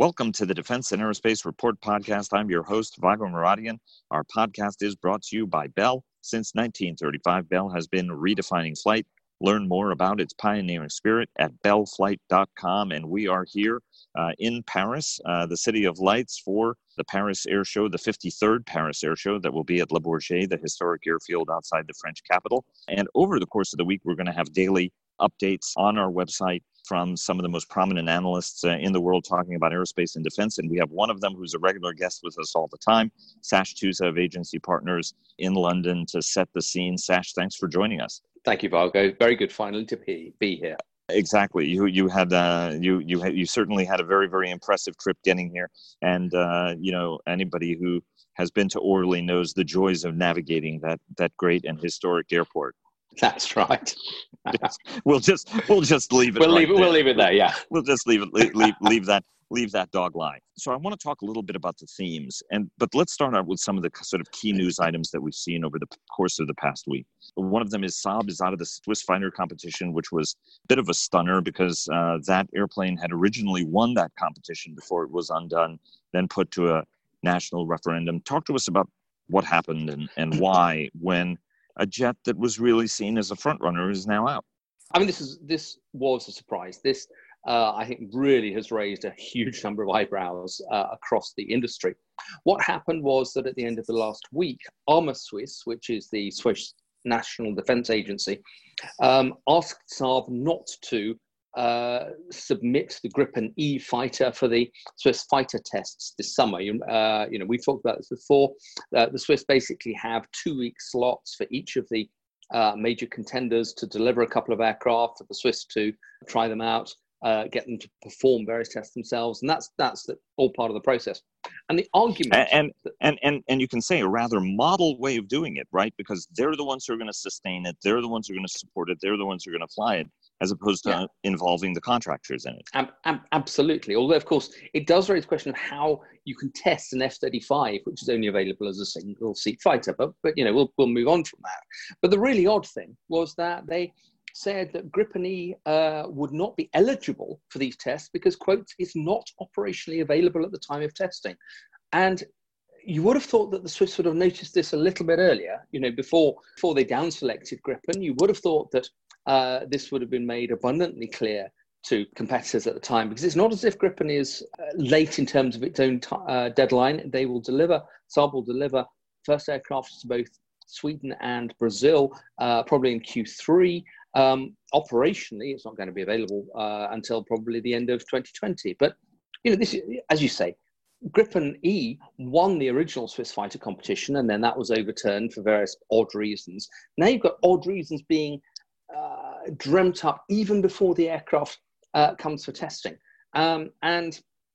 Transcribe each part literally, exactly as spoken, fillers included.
Welcome to the Defense and Aerospace Report podcast. I'm your host, Vago Muradian. Our podcast is brought to you by Bell. Since nineteen thirty-five, Bell has been redefining flight. Learn more about its pioneering spirit at bell flight dot com. And we are here uh, in Paris, uh, the City of Lights, for the Paris Air Show, the fifty-third Paris Air Show that will be at Le Bourget, the historic airfield outside the French capital. And over the course of the week, we're going to have daily updates on our website from some of the most prominent analysts uh, in the world talking about aerospace and defense. And we have one of them who's a regular guest with us all the time, Sash Tusa of Agency Partners in London, to set the scene. Sash, thanks for joining us. Thank you, Vargo. Very good finally to be, be here. Exactly. You you had uh, you you had, you certainly had a very very impressive trip getting here, and uh, you know anybody who has been to Orly knows the joys of navigating that that great and historic airport. That's right. we'll just we'll just leave it. We'll right leave it. there. We'll leave it there. Yeah. We'll just leave it. Leave, leave leave that leave that dog lie. So I want to talk a little bit about the themes, and but let's start out with some of the sort of key news items that we've seen over the course of the past week. One of them is Saab is out of the Swiss fighter competition, which was a bit of a stunner because uh, that airplane had originally won that competition before it was undone, then put to a national referendum. Talk to us about what happened and, and why when a jet that was really seen as a front runner is now out. I mean, this is this was a surprise. This, uh, I think, really has raised a huge number of eyebrows uh, across the industry. What happened was that at the end of the last week, Arma Suisse, which is the Swiss National Defense Agency, um, asked Saab not to uh, submit the Gripen E fighter for the Swiss fighter tests this summer. Uh, you know, we've talked about this before. Uh, the Swiss basically have two-week slots for each of the uh, major contenders to deliver a couple of aircraft for the Swiss to try them out, uh, get them to perform various tests themselves, and that's that's the, all part of the process. And the argument, and and, that, and and and you can say a rather model way of doing it, right? Because they're the ones who are going to sustain it, they're the ones who are going to support it, they're the ones who are going to fly it, as opposed to yeah. involving the contractors in it. Ab- ab- absolutely. Although, of course, it does raise the question of how you can test an F thirty-five, which is only available as a single-seat fighter. But, but you know, we'll we'll move on from that. But the really odd thing was that they said that Gripen E uh, would not be eligible for these tests because, quote, it's not operationally available at the time of testing. And you would have thought that the Swiss would have noticed this a little bit earlier, you know, before, before they down-selected Gripen. You would have thought that uh, this would have been made abundantly clear to competitors at the time, because it's not as if Gripen is uh, late in terms of its own t- uh, deadline. They will deliver, Saab will deliver first aircraft to both Sweden and Brazil, uh, probably in Q three. Um, operationally, it's not going to be available uh, until probably the end of twenty twenty. But, you know, this, as you say, Gripen E won the original Swiss fighter competition, and then that was overturned for various odd reasons. Now you've got odd reasons being uh, dreamt up even before the aircraft uh, comes for testing. Um, and,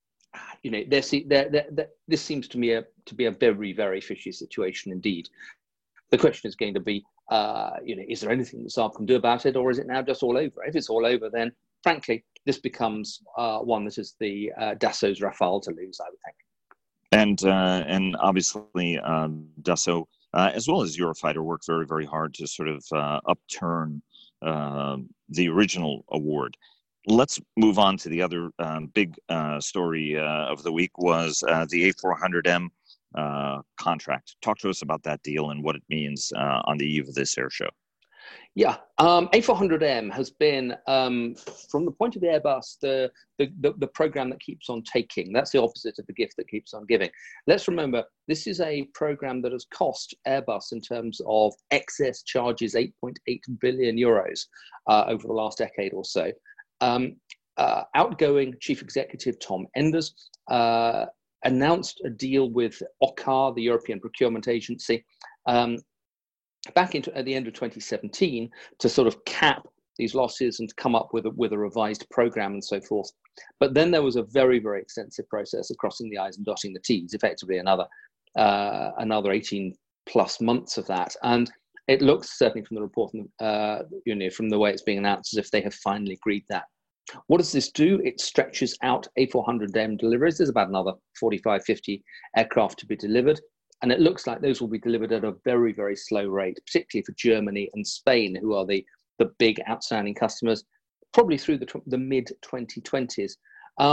you know, they're, they're, they're, they're, this seems to me a, to be a very, very fishy situation indeed. The question is going to be, uh, you know, is there anything that Saab can do about it, or is it now just all over? If it's all over, then frankly, this becomes uh, one that is the uh, Dassault's Rafale to lose, I would think. And uh, and obviously, uh, Dassault, uh, as well as Eurofighter, worked very, very hard to sort of uh, upturn uh, the original award. Let's move on to the other um, big uh, story uh, of the week was uh, the A four hundred M uh, contract. Talk to us about that deal and what it means uh, on the eve of this air show. Yeah, um, A four hundred M has been, um, from the point of the Airbus, the, the, the, the program that keeps on taking. That's the opposite of the gift that keeps on giving. Let's remember, this is a program that has cost Airbus, in terms of excess charges, eight point eight billion euros uh, over the last decade or so. Um, uh, outgoing Chief Executive Tom Enders uh, announced a deal with O C C A R, the European Procurement Agency, um, back into at the end of twenty seventeen to sort of cap these losses and come up with a, with a revised program and so forth. But then there was a very, very extensive process of crossing the I's and dotting the T's, effectively another uh, another eighteen plus months of that. And it looks, certainly from the report, uh, you know, from the way it's being announced, as if they have finally agreed that. What does this do? It stretches out A four hundred M deliveries. There's about another forty-five, fifty aircraft to be delivered. And it looks like those will be delivered at a very, very slow rate, particularly for Germany and Spain, who are the, the big outstanding customers, probably through the, the mid twenty twenties. Um,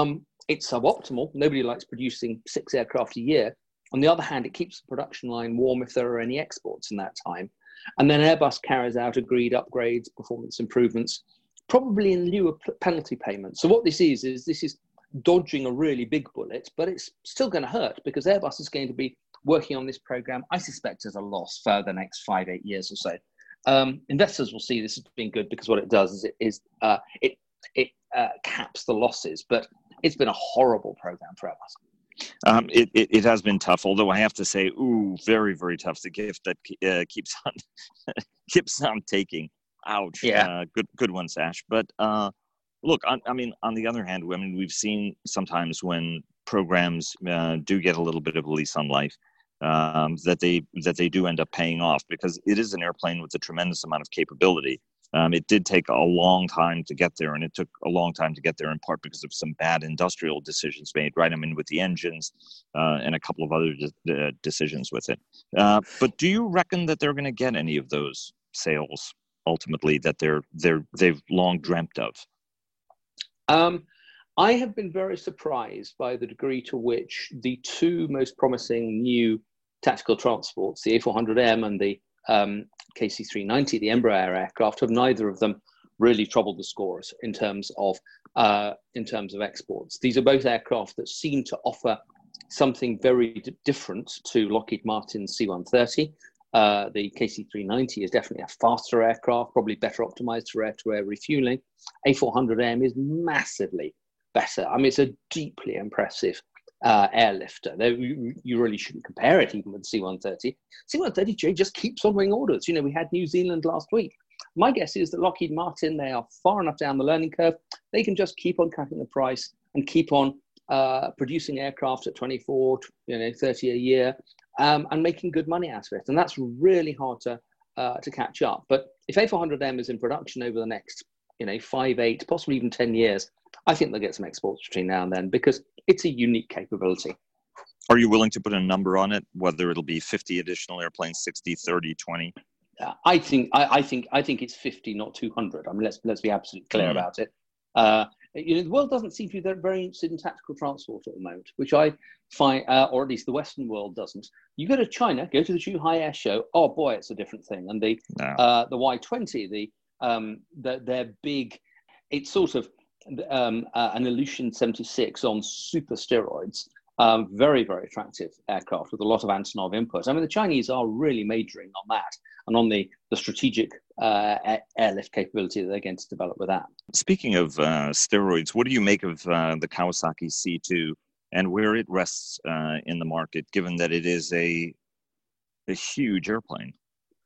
it's suboptimal. Nobody likes producing six aircraft a year. On the other hand, it keeps the production line warm if there are any exports in that time. And then Airbus carries out agreed upgrades, performance improvements, probably in lieu of penalty payments. So what this is, is this is dodging a really big bullet, but it's still going to hurt because Airbus is going to be working on this program, I suspect, as a loss for the next five, eight years or so. Um, investors will see this as being good because what it does is it is uh, it it uh, caps the losses, but it's been a horrible program for Airbus. Um, it, it it has been tough, although I have to say, ooh, very very tough. The gift that uh, keeps on keeps on taking. Ouch. Yeah. Uh, good good one, Sash. But uh, look, I, I mean, on the other hand, I mean, we've seen sometimes when programs uh, do get a little bit of a lease on life, um, that they that they do end up paying off because it is an airplane with a tremendous amount of capability. Um, it did take a long time to get there, and it took a long time to get there in part because of some bad industrial decisions made, right? I mean, with the engines uh, and a couple of other de- uh, decisions with it. Uh, but do you reckon that they're going to get any of those sales ultimately that they're they're they've long dreamt of? Um, I have been very surprised by the degree to which the two most promising new tactical transports, the A four hundred M and the um, K C three ninety, the Embraer aircraft, have neither of them really troubled the scores in terms of uh, in terms of exports. These are both aircraft that seem to offer something very d- different to Lockheed Martin's C one thirty. Uh, the K C three ninety is definitely a faster aircraft, probably better optimized for air-to-air refueling. A four hundred M is massively better. I mean, it's a deeply impressive uh, airlifter. There, you, you really shouldn't compare it even with C one thirty. C one thirty J just keeps on winning orders. You know, we had New Zealand last week. My guess is that Lockheed Martin, they are far enough down the learning curve. They can just keep on cutting the price and keep on uh, producing aircraft at twenty-four, you know, thirty a year um, and making good money out of it. And that's really hard to uh, to catch up. But if A four hundred M is in production over the next, you know, five, eight, possibly even ten years, I think they'll get some exports between now and then because it's a unique capability. Are you willing to put a number on it, whether it'll be fifty additional airplanes, sixty, thirty, twenty? Uh, I think I, I think I think it's fifty, not two hundred. I mean, let's let's be absolutely clear mm. about it. Uh, you know, the world doesn't seem to be very interested in tactical transport at the moment, which I find, uh, or at least the Western world doesn't. You go to China, go to the Zhuhai Air Show. Oh boy, it's a different thing. And the no. uh, the Y twenty, the um, the, their big, it's sort of um, uh, an Ilyushin seventy-six on super steroids. Um, very, very attractive aircraft with a lot of Antonov input. I mean, the Chinese are really majoring on that and on the, the strategic uh, air, airlift capability that they're going to develop with that. Speaking of uh, steroids, what do you make of uh, the Kawasaki C two and where it rests uh, in the market, given that it is a, a huge airplane?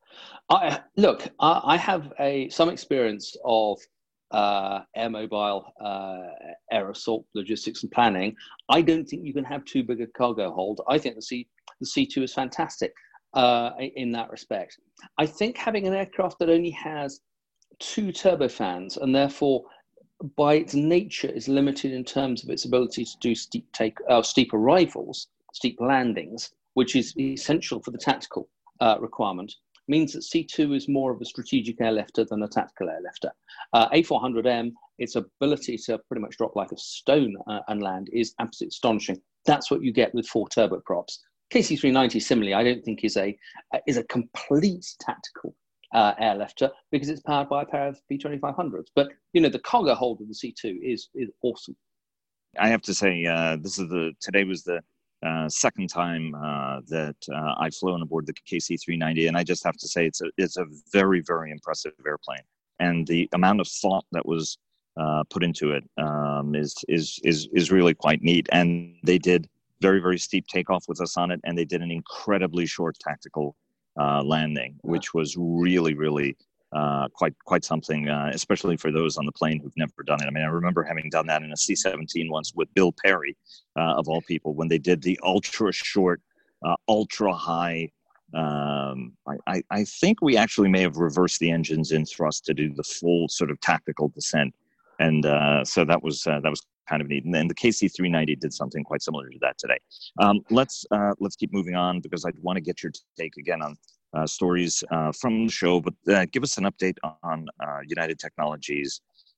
I, look, I, I have a some experience of uh, air mobile, uh, air assault logistics and planning. I don't think you can have too big a cargo hold. I think the C the C two is fantastic uh, in that respect. I think having an aircraft that only has two turbofans and therefore by its nature is limited in terms of its ability to do steep take uh, steep arrivals, steep landings, which is essential for the tactical uh, requirement, means that C two is more of a strategic airlifter than a tactical airlifter. Uh, A four hundred M, its ability to pretty much drop like a stone uh, and land is absolutely astonishing. That's what you get with four turboprops. K C three ninety, similarly, I don't think is a uh, is a complete tactical uh, airlifter because it's powered by a pair of B twenty-five hundreds. But you know, the cargo hold of the C two is is awesome. I have to say, uh, this is the today was the Uh, second time uh, that uh, I've flown aboard the K C three ninety, and I just have to say it's a it's a very very impressive airplane, and the amount of thought that was uh, put into it um, is is is is really quite neat. And they did very very steep takeoff with us on it, and they did an incredibly short tactical uh, landing, which was really really uh, quite quite something, uh, especially for those on the plane who've never done it. I mean, I remember having done that in a C seventeen once with Bill Perry, uh, of all people, when they did the ultra short, uh, ultra high. Um, I, I, I think we actually may have reversed the engines in thrust to do the full sort of tactical descent, and uh, so that was uh, that was kind of neat. And then the K C three ninety did something quite similar to that today. Um, let's uh, let's keep moving on because I want to get your take again on Uh, stories uh, from the show, but uh, give us an update on uh, United Technologies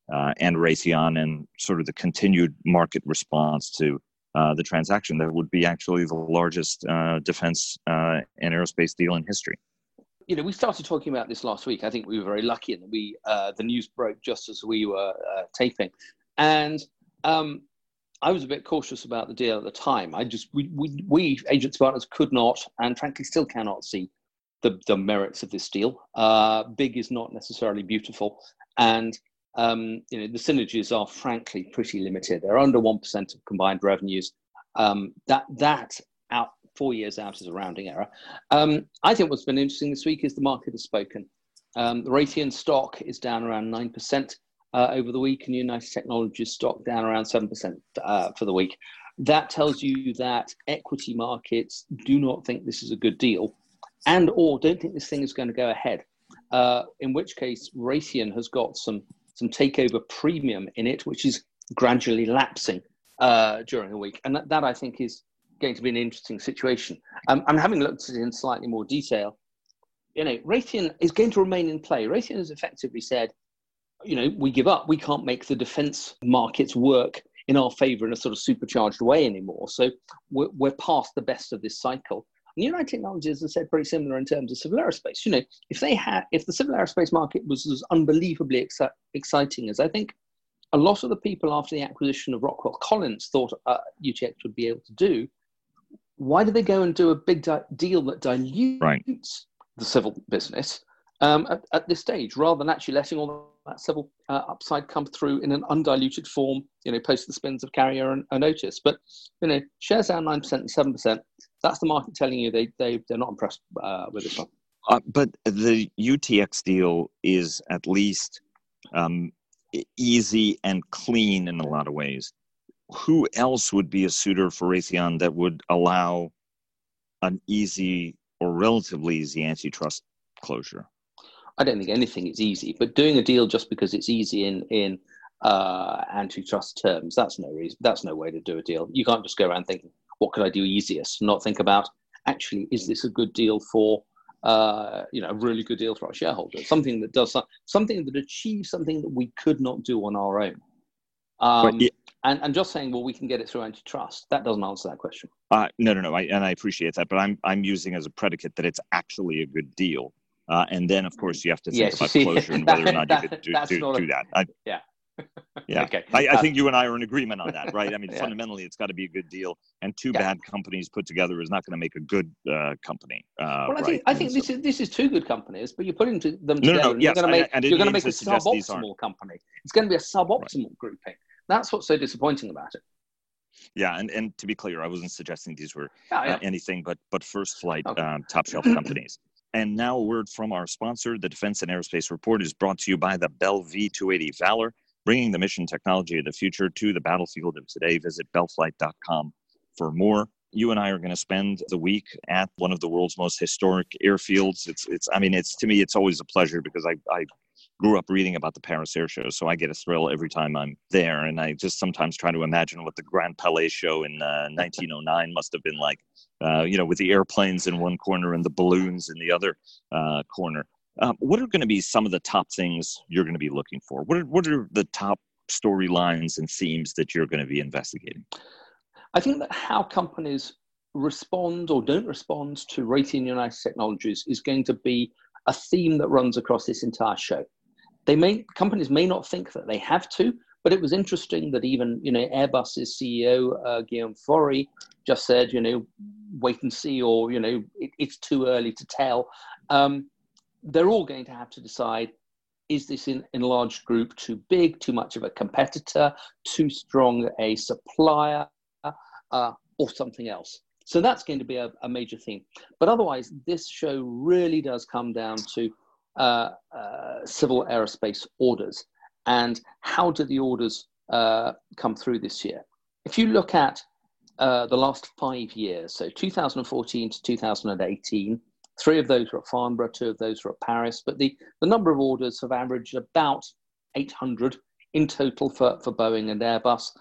uh, and Raytheon, and sort of the continued market response to uh, the transaction, that would be actually the largest uh, defense uh, and aerospace deal in history. You know, we started talking about this last week. I think we were very lucky that we uh, the news broke just as we were uh, taping, and um, I was a bit cautious about the deal at the time. I just we we, we Agency Partners could not, and frankly still cannot see the the merits of this deal. Uh, big is not necessarily beautiful, and um, you know the synergies are frankly pretty limited. They're under one percent of combined revenues. Um, that that out. Four years out is a rounding error. Um, I think what's been interesting this week is the market has spoken. Um, the Raytheon stock is down around nine percent uh, over the week, and United Technologies stock down around seven percent uh, for the week. That tells you that equity markets do not think this is a good deal, and or don't think this thing is going to go ahead, uh, in which case Raytheon has got some, some takeover premium in it, which is gradually lapsing uh, during the week. And that, that I think is going to be an interesting situation. Um, I'm having looked at it in slightly more detail. You know, Raytheon is going to remain in play. Raytheon has effectively said, you know, we give up. We can't make the defense markets work in our favor in a sort of supercharged way anymore. So we're, we're past the best of this cycle. And United Technologies has said pretty similar in terms of civil aerospace. You know, if they had, if the civil aerospace market was as unbelievably exci- exciting as I think a lot of the people after the acquisition of Rockwell Collins thought uh, U T X would be able to do, why do they go and do a big di- deal that dilutes right. the civil business um, at, at this stage, rather than actually letting all that civil uh, upside come through in an undiluted form, you know, post the spins of Carrier and, and Otis? But, you know, shares down nine percent and seven percent. That's the market telling you they, they, they're not impressed uh, with this one. Uh, but the U T X deal is at least um, easy and clean in a lot of ways. Who else would be a suitor for Raytheon that would allow an easy or relatively easy antitrust closure? I don't think anything is easy, but doing a deal just because it's easy in in uh, antitrust terms, that's no reason. That's no way to do a deal. You can't just go around thinking, what could I do easiest? Not think about, actually, is this a good deal for, uh, you know, a really good deal for our shareholders? Something that does something that achieves something that we could not do on our own. Um, yeah. and, and just saying, well, we can get it through antitrust, that doesn't answer that question. Uh, no, no, no. I, and I appreciate that, but I'm I'm using as a predicate that it's actually a good deal. Uh, and then, of course, you have to think yes, about see, closure and that, whether or not that, you could do, do, do a, that. I, yeah. Yeah. Okay. I, I uh, think you and I are in agreement on that, right? I mean, yeah. fundamentally, it's got to be a good deal. And two yeah. bad companies put together is not going to make a good uh, company. Uh, well, I right? think I and think so, this is this is two good companies, but you're putting to, them no, together, no, no, and yes, you're going to make I, I you're going to make to a suboptimal company. It's going to be a suboptimal right. grouping. That's what's so disappointing about it. Yeah, and, and to be clear, I wasn't suggesting these were oh, yeah. uh, anything but but first flight okay. um, top shelf companies. And now a word from our sponsor. The Defense and Aerospace Report is brought to you by the Bell V two eighty Valor, bringing the mission technology of the future to the battlefield of today. Visit bell flight dot com for more. You and I are going to spend the week at one of the world's most historic airfields. It's, it's. I mean, it's to me, it's always a pleasure because I, I grew up reading about the Paris Air Show, so I get a thrill every time I'm there. And I just sometimes try to imagine what the Grand Palais show in uh, nineteen oh nine must have been like, uh, you know, with the airplanes in one corner and the balloons in the other uh, corner. Um, what are going to be some of the top things you're going to be looking for? What are, what are the top storylines and themes that you're going to be investigating? I think that how companies respond or don't respond to Raytheon United Technologies is going to be a theme that runs across this entire show. They may companies may not think that they have to, but it was interesting that even you know Airbus's C E O uh, Guillaume Faury just said you know wait and see, or you know it, it's too early to tell. Um, they're all going to have to decide: is this in, enlarged group too big, too much of a competitor, too strong a supplier, uh, or something else? So that's going to be a, a major theme. But otherwise, this show really does come down to uh, uh, civil aerospace orders and how do the orders uh, come through this year. If you look at uh, the last five years, so two thousand fourteen to two thousand eighteen, three of those were at Farnborough, two of those were at Paris, but the, the number of orders have averaged about eight hundred in total for, for Boeing and Airbus,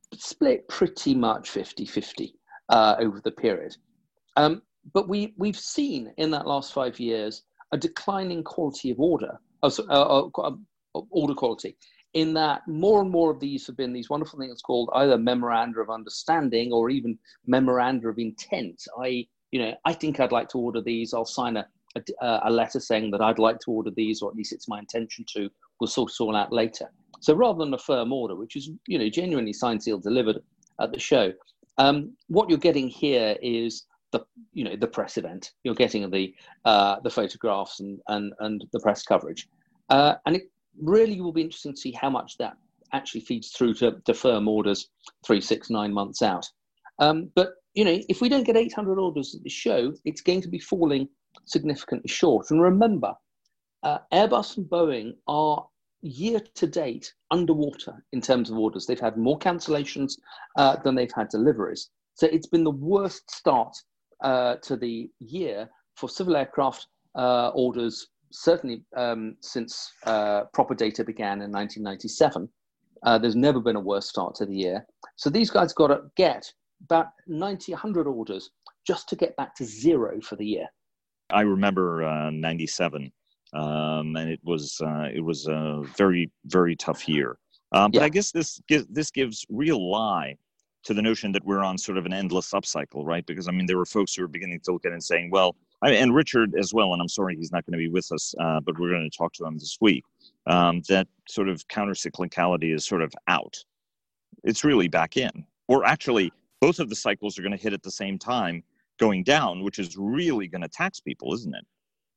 split pretty much fifty-fifty. Uh, over the period. Um, but we, we've seen in that last five years a declining quality of order, uh, uh, uh, order quality in that more and more of these have been these wonderful things called either memoranda of understanding or even memoranda of intent. I, you know, I think I'd like to order these. I'll sign a, a, a letter saying that I'd like to order these, or at least it's my intention to. We'll sort it all out later. So rather than a firm order, which is, you know, genuinely signed, sealed, delivered at the show, um, what you're getting here is the, you know, the press event. You're getting the uh, the photographs and and and the press coverage, uh, and it really will be interesting to see how much that actually feeds through to, to firm orders three, six, nine months out. Um, but you know, if we don't get eight hundred orders at the show, it's going to be falling significantly short. And remember, uh, Airbus and Boeing are year to date underwater in terms of orders. They've had more cancellations uh, than they've had deliveries. So it's been the worst start uh, to the year for civil aircraft uh, orders, certainly um, since uh, proper data began in nineteen ninety-seven. Uh, there's never been a worse start to the year. So these guys got to get about ninety, one hundred orders just to get back to zero for the year. I remember uh, ninety-seven. Um, and it was uh, it was a very, very tough year. Um, but yeah. I guess this gives, this gives real lie to the notion that we're on sort of an endless upcycle, right? Because, I mean, there were folks who were beginning to look at it and saying, well, I, and Richard as well, and I'm sorry he's not going to be with us, uh, but we're going to talk to him this week, um, that sort of counter-cyclicality is sort of out. It's really back in. Or actually, both of the cycles are going to hit at the same time going down, which is really going to tax people, isn't it?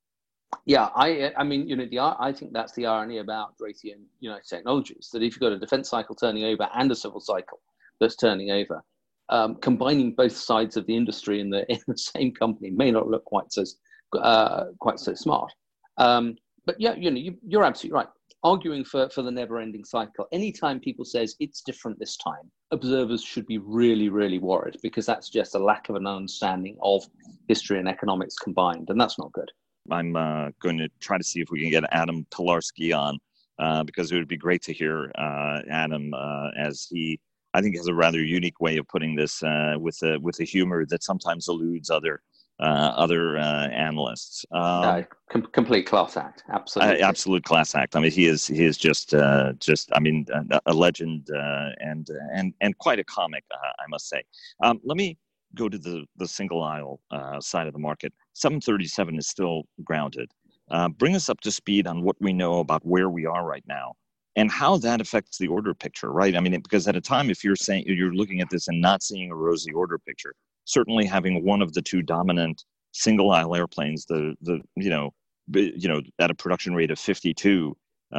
Yeah, I I mean, you know, the I think that's the irony about Raytheon United Technologies, that if you've got a defense cycle turning over and a civil cycle that's turning over, um, combining both sides of the industry in the in the same company may not look quite so uh, quite so smart. Um, but yeah, you know, you, you're absolutely right. Arguing for, for the never-ending cycle, anytime people says it's different this time, observers should be really, really worried, because that's just a lack of an understanding of history and economics combined, and that's not good. I'm uh, going to try to see if we can get Adam Pilarski on, uh, because it would be great to hear uh, Adam, uh, as he, I think, has a rather unique way of putting this uh, with a with a humor that sometimes eludes other uh, other uh, analysts. Um, uh, com- complete class act, absolutely. Uh, absolute class act. I mean, he is he is just uh, just I mean a, a legend uh, and and and quite a comic, uh, I must say. Um, let me go to the, the single aisle uh, side of the market. seven thirty-seven is still grounded. Uh, bring us up to speed on what we know about where we are right now and how that affects the order picture, right? I mean, because at a time, if you're saying you're looking at this and not seeing a rosy order picture, certainly having one of the two dominant single aisle airplanes, the the you know you know at a production rate of fifty-two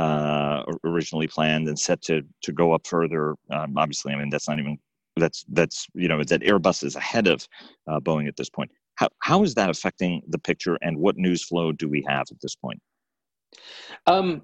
uh, originally planned and set to to go up further. Um, obviously, I mean that's not even. That's that's you know that Airbus is ahead of uh, Boeing at this point. How how is that affecting the picture, and what news flow do we have at this point? Um,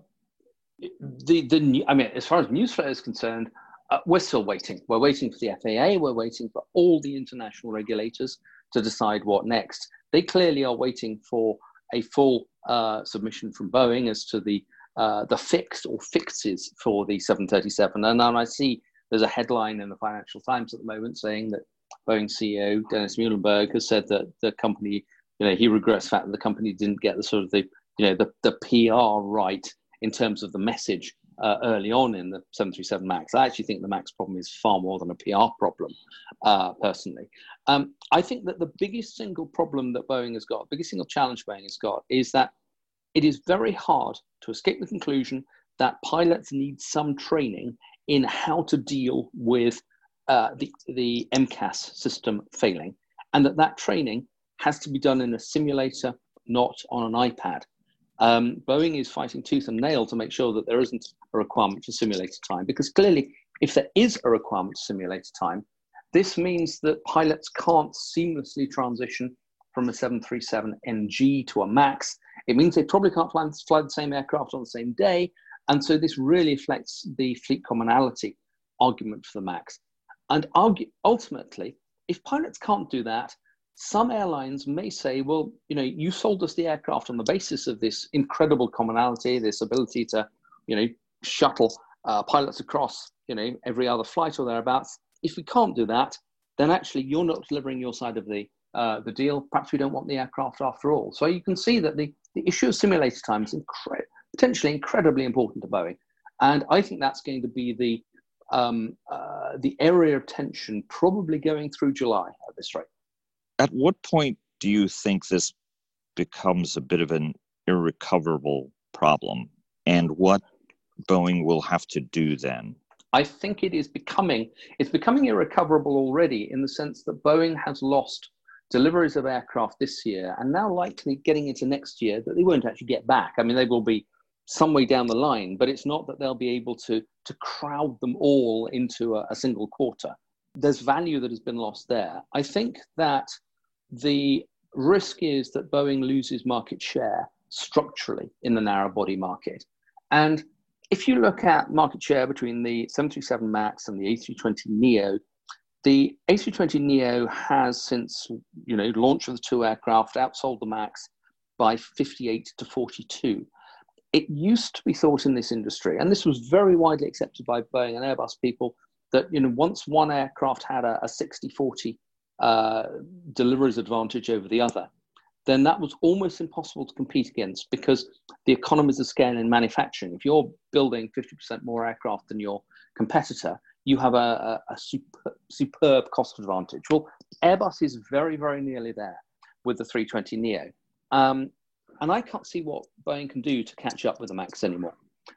the the I mean, as far as news flow is concerned, uh, we're still waiting. We're waiting for the F A A. We're waiting for all the international regulators to decide what next. They clearly are waiting for a full uh, submission from Boeing as to the uh, the fix or fixes for the seven thirty-seven. And then I see. There's a headline in the Financial Times at the moment saying that Boeing C E O Dennis Muilenburg has said that the company, you know, he regrets the fact that the company didn't get the sort of the, you know, the, the P R right in terms of the message uh, early on in the seven thirty-seven MAX. I actually think the MAX problem is far more than a P R problem, uh, personally. Um, I think that the biggest single problem that Boeing has got, biggest single challenge Boeing has got, is that it is very hard to escape the conclusion that pilots need some training in how to deal with uh, the, the M C A S system failing, and that that training has to be done in a simulator, not on an iPad. Um, Boeing is fighting tooth and nail to make sure that there isn't a requirement for simulator time, because clearly, if there is a requirement for simulator time, this means that pilots can't seamlessly transition from a seven thirty-seven N G to a MAX. It means they probably can't fly, fly the same aircraft on the same day. And so this really affects the fleet commonality argument for the MAX. And argue, ultimately, if pilots can't do that, some airlines may say, well, you know, you sold us the aircraft on the basis of this incredible commonality, this ability to, you know, shuttle uh, pilots across, you know, every other flight or thereabouts. If we can't do that, then actually you're not delivering your side of the uh, the deal. Perhaps we don't want the aircraft after all. So you can see that the, the issue of simulator time is incredible. Potentially incredibly important to Boeing. And I think that's going to be the um, uh, the area of tension probably going through July at this rate. At what point do you think this becomes a bit of an irrecoverable problem, and what Boeing will have to do then? I think it is becoming, it's becoming irrecoverable already, in the sense that Boeing has lost deliveries of aircraft this year and now likely getting into next year that they won't actually get back. I mean, they will be some way down the line, but it's not that they'll be able to, to crowd them all into a, a single quarter. There's value that has been lost there. I think that the risk is that Boeing loses market share structurally in the narrow body market. And if you look at market share between the seven thirty-seven MAX and the A three twenty neo, the A three twenty neo has, since you know launch of the two aircraft, outsold the MAX by fifty-eight to forty-two. It used to be thought in this industry, and this was very widely accepted by Boeing and Airbus people, that you know once one aircraft had a, a sixty forty uh, deliveries advantage over the other, then that was almost impossible to compete against, because the economies of scale in manufacturing, if you're building fifty percent more aircraft than your competitor, you have a, a, a super, superb cost advantage. Well, Airbus is very, very nearly there with the three twenty neo. Um, and I can't see what Boeing can do to catch up with the MAX anymore,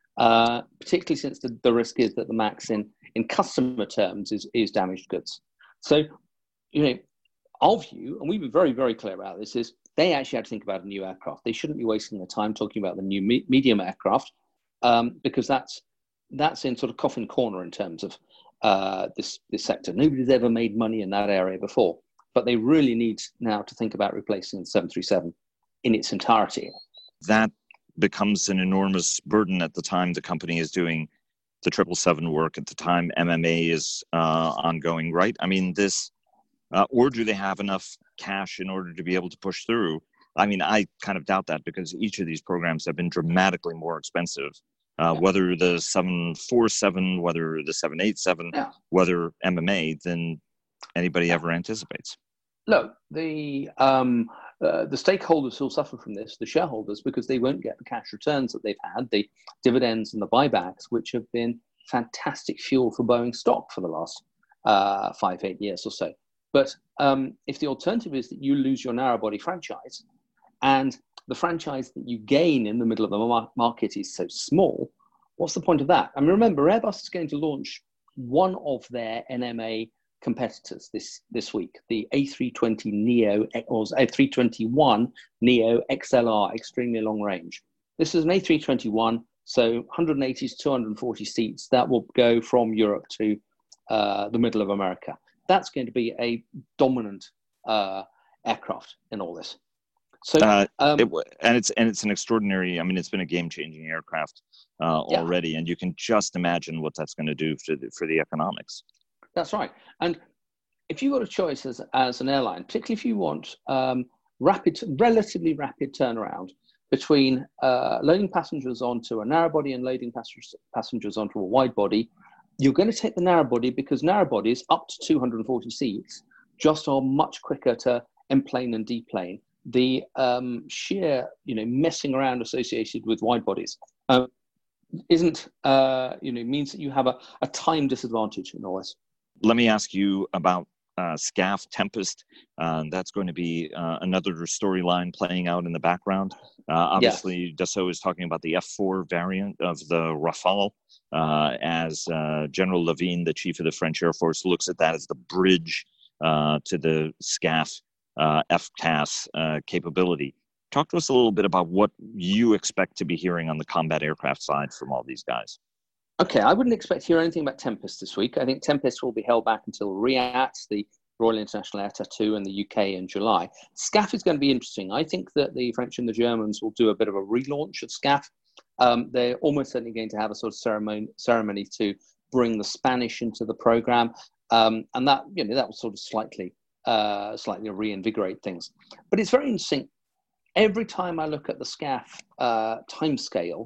uh, particularly since the, the risk is that the MAX in, in customer terms is, is damaged goods. So, you know, our view, and we've been very, very clear about this, is they actually had to think about a new aircraft. They shouldn't be wasting their time talking about the new me- medium aircraft, um, because that's that's in sort of coffin corner in terms of uh, this this sector. Nobody's ever made money in that area before, but they really need now to think about replacing the seven thirty-seven in its entirety. That becomes an enormous burden at the time the company is doing the triple seven work, at the time M M A is uh, ongoing, right? I mean, this. Uh, or do they have enough cash in order to be able to push through? I mean, I kind of doubt that, because each of these programs have been dramatically more expensive, uh, yeah. whether the seven forty-seven, whether the seven eighty-seven, yeah. whether M M A, than anybody yeah. ever anticipates. Look, the um, uh, the stakeholders who will suffer from this, the shareholders, because they won't get the cash returns that they've had, the dividends and the buybacks, which have been fantastic fuel for Boeing stock for the last uh, five, eight years or so. But um, if the alternative is that you lose your narrow-body franchise, and the franchise that you gain in the middle of the mar- market is so small, what's the point of that? I mean, remember, Airbus is going to launch one of their N M A competitors this, this week, the A three twenty neo, or A three twenty-one neo X L R, extremely long range. This is an A three twenty-one, so one hundred eighty to two hundred forty seats that will go from Europe to uh, the middle of America. That's going to be a dominant uh, aircraft in all this. So, uh, um, it, and it's and it's an extraordinary. I mean, it's been a game-changing aircraft uh, yeah. already, and you can just imagine what that's going to do for the, for the economics. That's right. And if you've got a choice as as an airline, particularly if you want um, rapid, relatively rapid turnaround between uh, loading passengers onto a narrow body and loading passengers passengers onto a wide body, you're going to take the narrow body, because narrow bodies up to two hundred forty seats just are much quicker to enplane and deplane. The um, sheer, you know, messing around associated with wide bodies um, isn't, uh, you know, means that you have a, a time disadvantage in all this. Let me ask you about uh, S C A F Tempest. Uh, that's going to be uh, another storyline playing out in the background. Uh, obviously, yes. Dassault is talking about the F four variant of the Rafale, uh, as uh, General Levine, the chief of the French Air Force, looks at that as the bridge uh, to the S C A F uh, F CAS uh, capability. Talk to us a little bit about what you expect to be hearing on the combat aircraft side from all these guys. Okay, I wouldn't expect to hear anything about Tempest this week. I think Tempest will be held back until RIAT, the Royal International Air Tattoo, in the U K in July. S C A F is going to be interesting. I think that the French and the Germans will do a bit of a relaunch of S C A F. Um, they're almost certainly going to have a sort of ceremony, ceremony to bring the Spanish into the program, um, and that you know that will sort of slightly, uh, slightly reinvigorate things. But it's very interesting. Every time I look at the S C A F uh, timescale,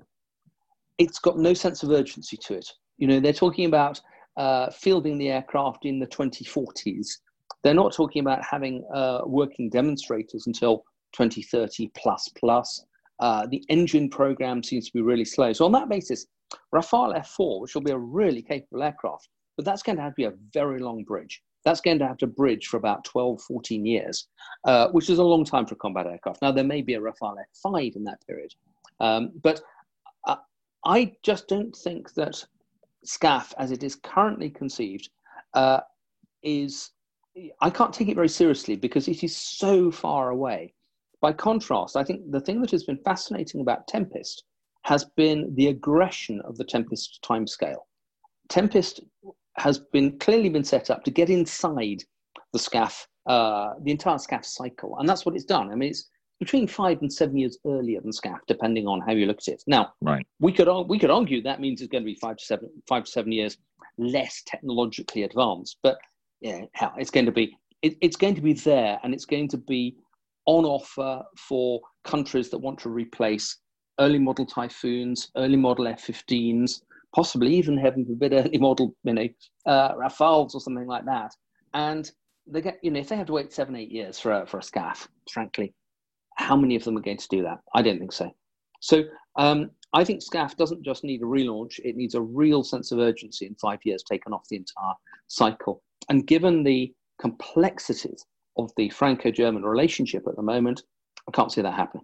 it's got no sense of urgency to it. You know, they're talking about uh, fielding the aircraft in the twenty forties. They're not talking about having uh, working demonstrators until twenty thirty plus plus. Uh, the engine program seems to be really slow. So on that basis, Rafale F four, which will be a really capable aircraft, but that's going to have to be a very long bridge. That's going to have to bridge for about twelve, fourteen years, uh, which is a long time for a combat aircraft. Now, there may be a Rafale F five in that period, um, but uh, I just don't think that SCAF, as it is currently conceived, uh, is, I can't take it very seriously because it is so far away. By contrast, I think the thing that has been fascinating about Tempest has been the aggression of the Tempest timescale. Tempest has been clearly been set up to get inside the SCAF, uh, the entire SCAF cycle, and that's what it's done. I mean, it's between five and seven years earlier than SCAF, depending on how you look at it. Now, right. we could we could argue that means it's going to be five to seven five to seven years less technologically advanced, but yeah, hell, it's going to be it, it's going to be there, and it's going to be on offer for countries that want to replace early model Typhoons, early model F fifteens, possibly even, heaven forbid, early model, you know, uh, Rafales or something like that. And they get, you know, if they have to wait seven, eight years for a, for a SCAF, frankly, how many of them are going to do that? I don't think so. So um, I think SCAF doesn't just need a relaunch; it needs a real sense of urgency in five years, taken off the entire cycle. And given the complexities of the Franco-German relationship at the moment, I can't see that happening.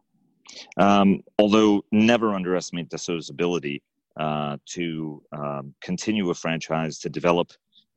Um, although never underestimate Dassault's ability uh, to um, continue a franchise, to develop,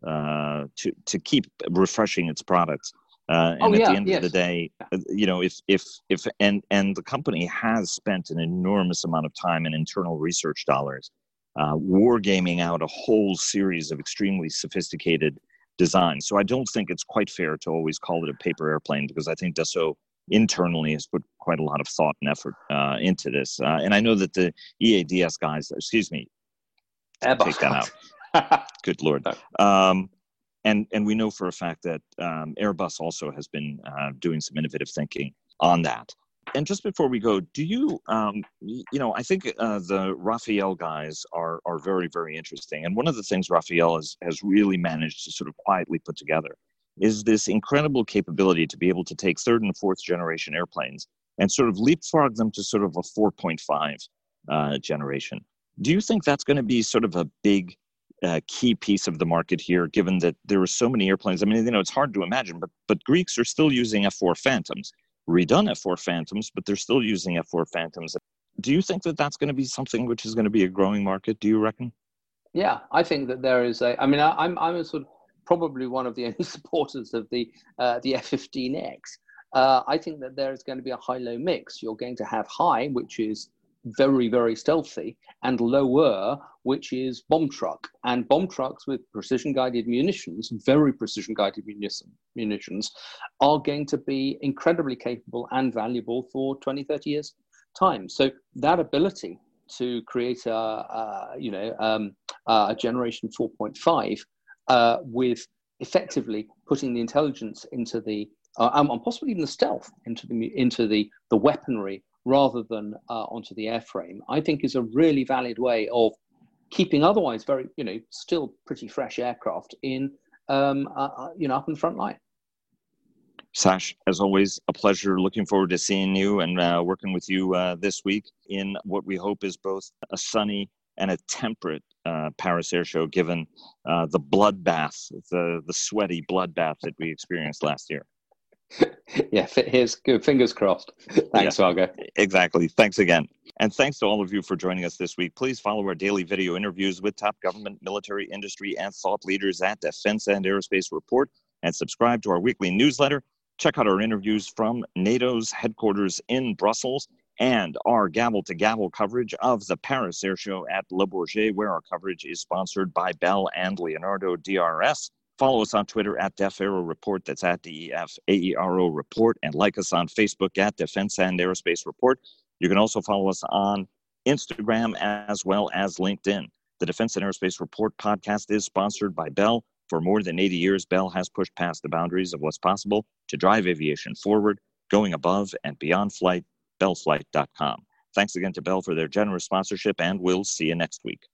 uh, to to keep refreshing its products. Uh, and oh, at yeah, the end yes. of the day, you know, if if if and and the company has spent an enormous amount of time and internal research dollars, uh, wargaming out a whole series of extremely sophisticated designs. So I don't think it's quite fair to always call it a paper airplane, because I think Dassault internally has put quite a lot of thought and effort uh, into this. Uh, and I know that the E A D S guys, excuse me, Airbus take that out. Good Lord. Um, and and we know for a fact that um, Airbus also has been uh, doing some innovative thinking on that. And just before we go, do you, um, you know, I think uh, the Rafael guys are are very, very interesting. And one of the things Rafael has, has really managed to sort of quietly put together is this incredible capability to be able to take third and fourth generation airplanes and sort of leapfrog them to sort of a four point five uh, generation. Do you think that's going to be sort of a big uh, key piece of the market here, given that there are so many airplanes? I mean, you know, it's hard to imagine, but but Greeks are still using F four Phantoms, redone F four Phantoms, but they're still using F four Phantoms. Do you think that that's going to be something which is going to be a growing market? Do you reckon? Yeah, I think that there is a, I mean, I, I'm, I'm a sort of probably one of the only supporters of the uh, the F fifteen X. Uh, I think that there is going to be a high-low mix. You're going to have high, which is very, very stealthy, and lower, which is bomb truck. And bomb trucks with precision-guided munitions, very precision-guided munition, munitions, are going to be incredibly capable and valuable for twenty, thirty years' time. So that ability to create a, a you know, um, a generation four point five uh, with effectively putting the intelligence into the, uh, and possibly even the stealth into the into the the weaponry rather than uh, onto the airframe, I think is a really valid way of keeping otherwise very, you know, still pretty fresh aircraft in, um, uh, you know, up in the front line. Sash, as always, a pleasure. Looking forward to seeing you and uh, working with you uh, this week in what we hope is both a sunny and a temperate uh, Paris Air Show, given uh, the bloodbath, the the sweaty bloodbath that we experienced last year. Yeah, here's good. Fingers crossed. Thanks, yeah. Vago. Exactly. Thanks again. And thanks to all of you for joining us this week. Please follow our daily video interviews with top government, military, industry, and thought leaders at Defense and Aerospace Report, and subscribe to our weekly newsletter. Check out our interviews from NATO's headquarters in Brussels and our gavel-to-gavel coverage of the Paris Air Show at Le Bourget, where our coverage is sponsored by Bell and Leonardo D R S. Follow us on Twitter at Def Aero Report, that's at D E F A E R O Report, and like us on Facebook at Defense and Aerospace Report. You can also follow us on Instagram as well as LinkedIn. The Defense and Aerospace Report podcast is sponsored by Bell. For more than eighty years, Bell has pushed past the boundaries of what's possible to drive aviation forward, going above and beyond flight, bell flight dot com. Thanks again to Bell for their generous sponsorship, and we'll see you next week.